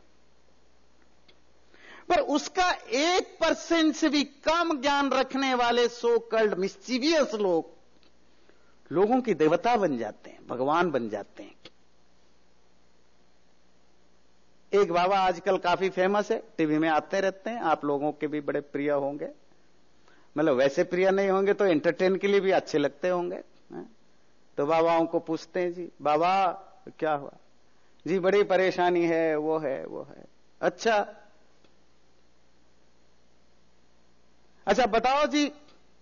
S1: पर उसका एक परसेंट से भी कम ज्ञान रखने वाले सो कल्ड मिस्चीवियस लोग लोगों की देवता बन जाते हैं, भगवान बन जाते हैं। एक बाबा आजकल काफी फेमस है, टीवी में आते रहते हैं, आप लोगों के भी बड़े प्रिय होंगे। मतलब वैसे प्रिय नहीं होंगे तो एंटरटेन के लिए भी अच्छे लगते होंगे। तो बाबाओं को पूछते हैं, जी बाबा क्या हुआ? जी बड़ी परेशानी है, वो है वो है। अच्छा अच्छा बताओ जी,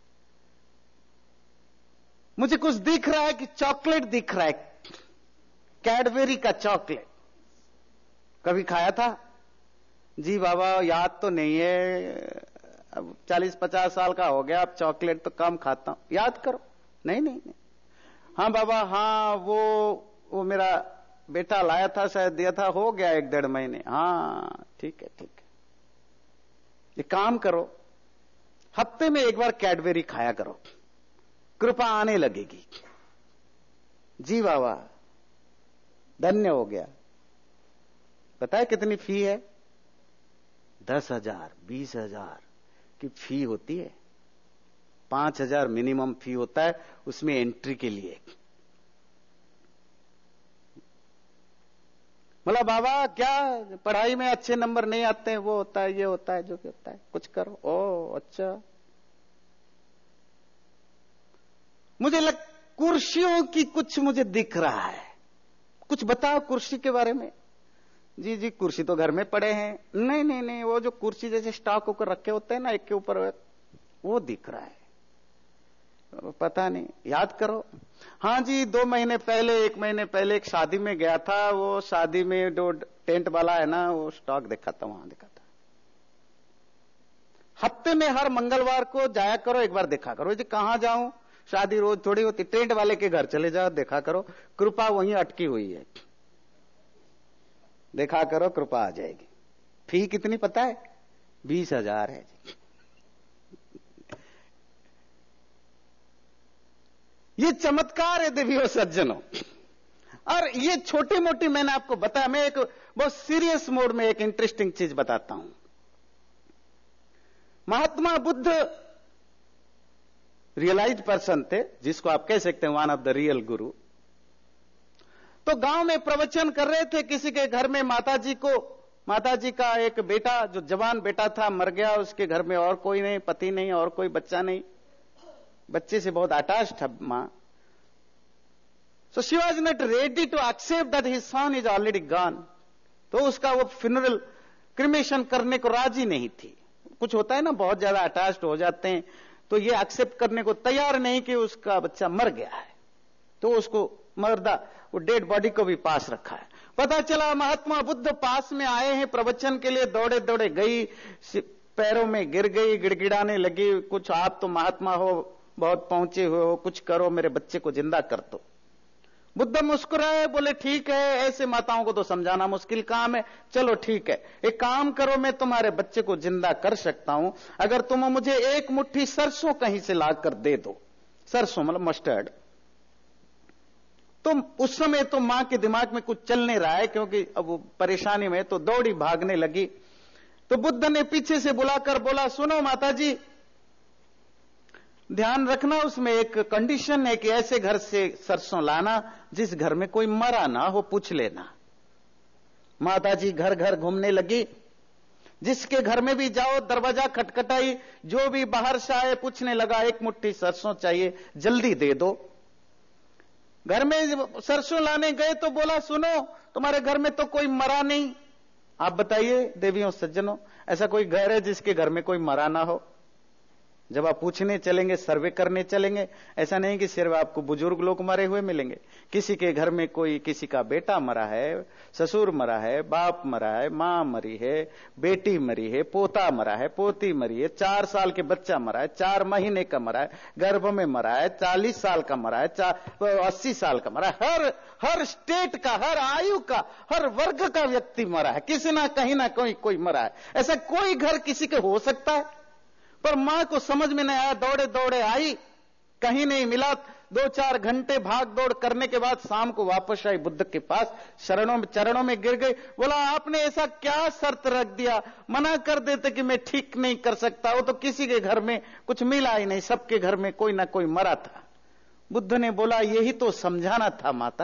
S1: मुझे कुछ दिख रहा है कि चॉकलेट दिख रहा है, कैडबेरी का चॉकलेट, कभी खाया था? जी बाबा याद तो नहीं है, अब चालीस पचास साल का हो गया, अब चॉकलेट तो कम खाता हूं, याद करो। नहीं नहीं नहीं। हाँ बाबा, हाँ वो वो मेरा बेटा लाया था, शायद दिया था, हो गया एक डेढ़ महीने। हाँ ठीक है ठीक है, ये काम करो, हफ्ते में एक बार कैडबेरी खाया करो, कृपा आने लगेगी। जी बाबा धन्य हो गया। पता है कितनी फी है? दस हजार बीस हजार की फी होती है, पांच हजार मिनिमम फी होता है उसमें एंट्री के लिए। बोला बाबा क्या पढ़ाई में अच्छे नंबर नहीं आते हैं, वो होता है, ये होता है, जो भी होता है, कुछ करो। ओ अच्छा, मुझे लग कुर्सियों की कुछ मुझे दिख रहा है, कुछ बताओ कुर्सी के बारे में। जी जी कुर्सी तो घर में पड़े हैं। नहीं नहीं नहीं, वो जो कुर्सी जैसे स्टॉक होकर रखे होते हैं ना एक के ऊपर, वो दिख रहा है, पता नहीं, याद करो। हाँ जी दो महीने पहले एक महीने पहले एक शादी में गया था, वो शादी में जो टेंट वाला है ना, वो स्टॉक देखा था, वहां देखा था। हफ्ते में हर मंगलवार को जाया करो, एक बार देखा करो। जी कहां जाऊं, शादी रोज थोड़ी होती, टेंट वाले के घर चले जाओ, देखा करो, कृपा वहीं अटकी हुई है, देखा करो, कृपा आ जाएगी। फी कितनी पता है? बीस हजार है। ये चमत्कार है देवियों सज्जनों। और ये छोटी मोटी मैंने आपको बताया, मैं एक बहुत सीरियस मोड में एक इंटरेस्टिंग चीज बताता हूं। महात्मा बुद्ध रियलाइज्ड पर्सन थे, जिसको आप कह सकते हैं वन ऑफ द रियल गुरु। तो गांव में प्रवचन कर रहे थे, किसी के घर में माताजी को माताजी का एक बेटा, जो जवान बेटा था, मर गया। उसके घर में और कोई नहीं, पति नहीं, और कोई बच्चा नहीं। बच्चे से बहुत अटैच था मां। So she was not ready to accept that his son is already gone. तो उसका वो फ्यूनरल क्रिमेशन करने को राजी नहीं थी। कुछ होता है ना, बहुत ज्यादा अटैच्ड हो जाते हैं, तो ये एक्सेप्ट करने को तैयार नहीं कि उसका बच्चा मर गया है। तो उसको मर्दा वो डेड बॉडी को भी पास रखा है। पता चला महात्मा बुद्ध पास में आए हैं प्रवचन के लिए, दौड़े दौड़े गई, पैरों में गिर गई, गिड़गिड़ाने लगी, कुछ आप तो महात्मा हो, बहुत पहुंचे हुए हो, कुछ करो, मेरे बच्चे को जिंदा कर दो। बुद्ध मुस्कुराए, बोले ठीक है, ऐसे माताओं को तो समझाना मुश्किल काम है, चलो ठीक है, एक काम करो, मैं तुम्हारे बच्चे को जिंदा कर सकता हूं अगर तुम मुझे एक मुट्ठी सरसों कहीं से लाकर दे दो। सरसों मतलब मस्टर्ड। तो उस समय तो मां के दिमाग में कुछ चल नहीं रहा है, क्योंकि अब वो परेशानी में, तो दौड़ी भागने लगी। तो बुद्ध ने पीछे से बुलाकर बोला, सुनो माताजी, ध्यान रखना, उसमें एक कंडीशन है कि ऐसे घर से सरसों लाना जिस घर में कोई मरा ना हो, पूछ लेना। माताजी घर घर घूमने लगी, जिसके घर में भी जाओ दरवाजा खटखटाई, जो भी बाहर से आए पूछने लगा, एक मुट्ठी सरसों चाहिए, जल्दी दे दो। घर में सरसों लाने गए तो बोला, सुनो, तुम्हारे घर में तो कोई मरा नहीं। आप बताइए देवियों सज्जनों, ऐसा कोई घर है जिसके घर में कोई मरा ना हो? जब आप पूछने चलेंगे, सर्वे करने चलेंगे, ऐसा नहीं कि सिर्फ आपको बुजुर्ग लोग मरे हुए मिलेंगे। किसी के घर में कोई, किसी का बेटा मरा है, ससुर मरा है, बाप मरा है, मां मरी है, बेटी मरी है, पोता मरा है, पोती मरी है, चार साल के बच्चा मरा है, चार महीने का मरा है, गर्भ में मरा है, चालीस साल का मरा है, अस्सी साल का मरा है। हर हर स्टेट का, हर आयु का, हर वर्ग का व्यक्ति मरा है, किसी ना कहीं ना कहीं कोई मरा है। ऐसा कोई घर किसी के हो सकता है? पर मां को समझ में नहीं आया, दौड़े दौड़े आई, कहीं नहीं मिला। दो चार घंटे भाग दौड़ करने के बाद शाम को वापस आई बुद्ध के पास, शरणों में चरणों में गिर गई। बोला, आपने ऐसा क्या शर्त रख दिया, मना कर देते कि मैं ठीक नहीं कर सकता। वो तो किसी के घर में कुछ मिला ही नहीं, सबके घर में कोई ना कोई मरा था। बुद्ध ने बोला, यही तो समझाना था माता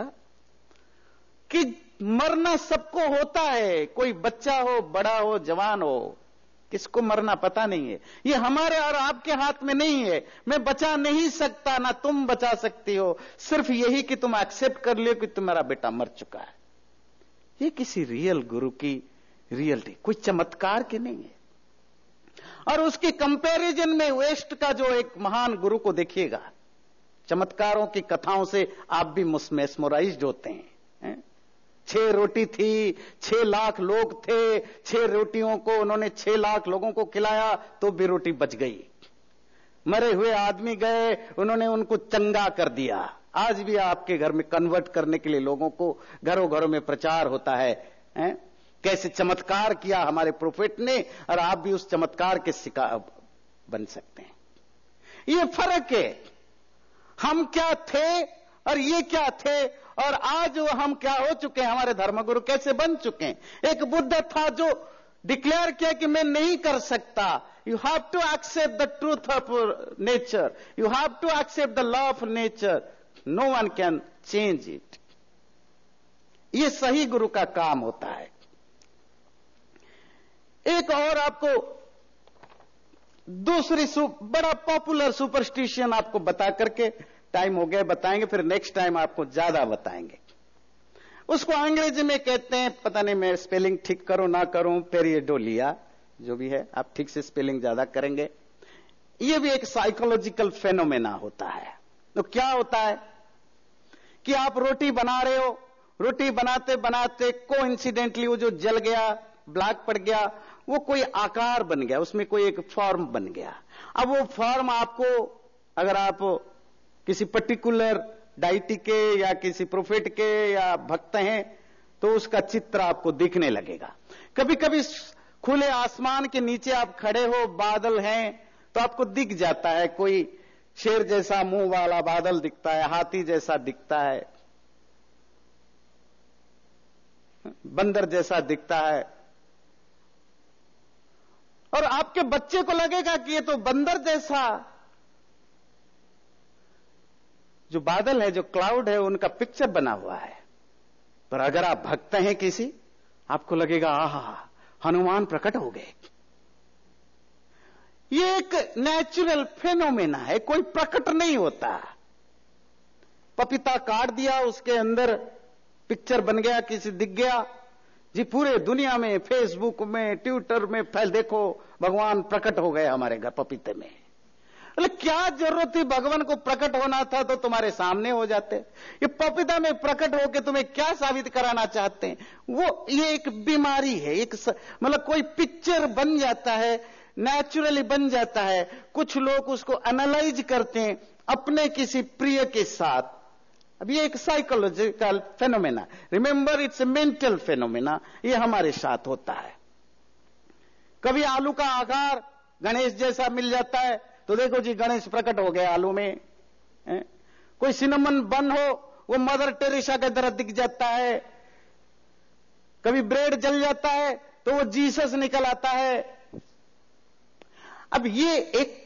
S1: कि मरना सबको होता है, कोई बच्चा हो, बड़ा हो, जवान हो, किसको मरना पता नहीं है। ये हमारे और आपके हाथ में नहीं है। मैं बचा नहीं सकता, ना तुम बचा सकती हो, सिर्फ यही कि तुम एक्सेप्ट कर लियो कि तुम्हारा बेटा मर चुका है। ये किसी रियल गुरु की रियलिटी, कोई चमत्कार की नहीं है। और उसके कंपैरिजन में वेस्ट का जो एक महान गुरु को देखिएगा, चमत्कारों की कथाओं से आप भी मेस्मराइज्ड होते हैं, हैं? छह रोटी थी, छह लाख लोग थे, छह रोटियों को उन्होंने छह लाख लोगों को खिलाया तो भी रोटी बच गई। मरे हुए आदमी गए, उन्होंने उनको चंगा कर दिया। आज भी आपके घर में कन्वर्ट करने के लिए लोगों को घरों घरों में प्रचार होता है, हैं? कैसे चमत्कार किया हमारे प्रोफेट ने, और आप भी उस चमत्कार के शिकार बन सकते हैं। ये फर्क है, हम क्या थे और ये क्या थे, और आज वो हम क्या हो चुके हैं, हमारे धर्मगुरु कैसे बन चुके हैं। एक बुद्ध था जो डिक्लेयर किया कि मैं नहीं कर सकता। You have to accept the truth of nature, you have to accept the law of nature, no one can change it. ये सही गुरु का काम होता है। एक और आपको दूसरी बड़ा पॉपुलर सुपरस्टिशन आपको बता करके, टाइम हो गया बताएंगे, फिर नेक्स्ट टाइम आपको ज्यादा बताएंगे। उसको अंग्रेजी में कहते हैं, पता नहीं मैं स्पेलिंग ठीक करूं ना करूं, पेरिडोलिया, जो भी है, आप ठीक से स्पेलिंग ज्यादा करेंगे। यह भी एक साइकोलॉजिकल फेनोमेना होता है। तो क्या होता है कि आप रोटी बना रहे हो, रोटी बनाते बनाते कोइंसिडेंटली वो जो जल गया, ब्लैक पड़ गया, वो कोई आकार बन गया, उसमें कोई एक फॉर्म बन गया। अब वो फॉर्म आपको, अगर आप किसी पर्टिकुलर डाइटी के या किसी प्रोफेट के या भक्त हैं, तो उसका चित्र आपको दिखने लगेगा। कभी कभी खुले आसमान के नीचे आप खड़े हो, बादल हैं, तो आपको दिख जाता है कोई शेर जैसा मुंह वाला बादल दिखता है, हाथी जैसा दिखता है, बंदर जैसा दिखता है, और आपके बच्चे को लगेगा कि ये तो बंदर जैसा जो बादल है, जो क्लाउड है, उनका पिक्चर बना हुआ है। पर अगर आप भक्त हैं किसी, आपको लगेगा आहा हनुमान प्रकट हो गए। ये एक नेचुरल फेनोमेना है, कोई प्रकट नहीं होता। पपीता काट दिया, उसके अंदर पिक्चर बन गया, किसी दिख गया जी, पूरे दुनिया में, फेसबुक में, ट्विटर में फैल देखो भगवान प्रकट हो गए हमारे घर पपीते में। अरे क्या जरूरत थी, भगवान को प्रकट होना था तो तुम्हारे सामने हो जाते। ये पपीता में प्रकट होके तुम्हें क्या साबित कराना चाहते हैं? वो ये एक बीमारी है, एक मतलब कोई पिक्चर बन जाता है, नेचुरली बन जाता है। कुछ लोग उसको एनालाइज करते हैं अपने किसी प्रिय के साथ। अब ये एक psychological phenomena, remember it's a mental phenomena, ये हमारे साथ होता है। कभी आलू का आकार गणेश जैसा मिल जाता है तो देखो जी गणेश प्रकट हो गया आलू में। है? कोई सिनेमन बन हो, वो मदर टेरेसा की तरह दिख जाता है। कभी ब्रेड जल जाता है तो वो जीसस निकल आता है। अब ये एक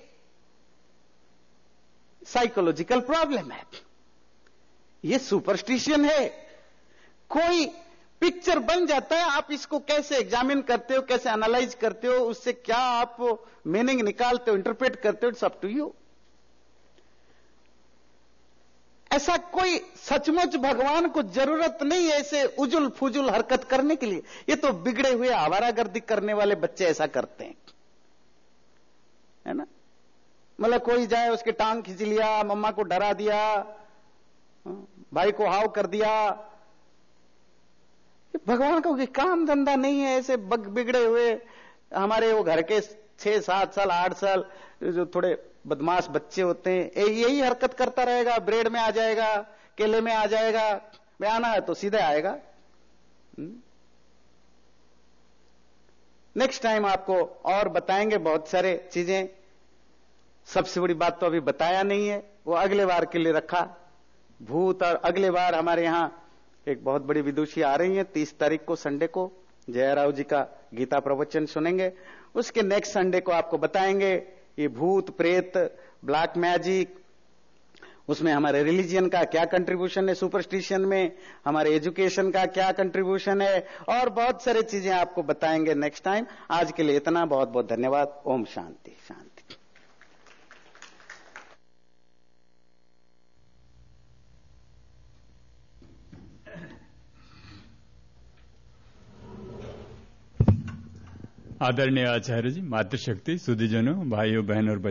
S1: साइकोलॉजिकल प्रॉब्लम है, ये सुपरस्टिशन है। कोई पिक्चर बन जाता है, आप इसको कैसे एग्जामिन करते हो, कैसे एनालाइज करते हो, उससे क्या आप मीनिंग निकालते हो, इंटरप्रेट करते हो, इट्स अप टू यू। ऐसा कोई सचमुच भगवान को जरूरत नहीं है ऐसे उजुल फुजुल हरकत करने के लिए। ये तो बिगड़े हुए आवारागर्दी करने वाले बच्चे ऐसा करते हैं, है ना। मतलब कोई जाए, उसके टांग खींच लिया, मम्मा को डरा दिया, भाई को हाव कर दिया। भगवान का काम धंधा नहीं है ऐसे बग बिगड़े हुए हमारे वो घर के छह सात साल आठ साल जो थोड़े बदमाश बच्चे होते हैं, यही हरकत करता रहेगा। ब्रेड में आ जाएगा, केले में आ जाएगा, में आना है तो सीधे आएगा। नेक्स्ट टाइम आपको और बताएंगे बहुत सारे चीजें। सबसे बड़ी बात तो अभी बताया नहीं है, वो अगले बार के लिए रखा भूत। और अगले बार हमारे यहां एक बहुत बड़ी विदुषी आ रही है, तीस तारीख को संडे को जयराव जी का गीता प्रवचन सुनेंगे। उसके नेक्स्ट संडे को आपको बताएंगे ये भूत प्रेत ब्लैक मैजिक, उसमें हमारे रिलीजियन का क्या कंट्रीब्यूशन है, सुपरस्टिशन में हमारे एजुकेशन का क्या कंट्रीब्यूशन है, और बहुत सारी चीजें आपको बताएंगे नेक्स्ट टाइम। आज के लिए इतना, बहुत बहुत धन्यवाद। ओम शांति शांति।
S2: आदरणीय आचार्य जी, मातृशक्ति, सुधीजनों, भाइयों बहनों और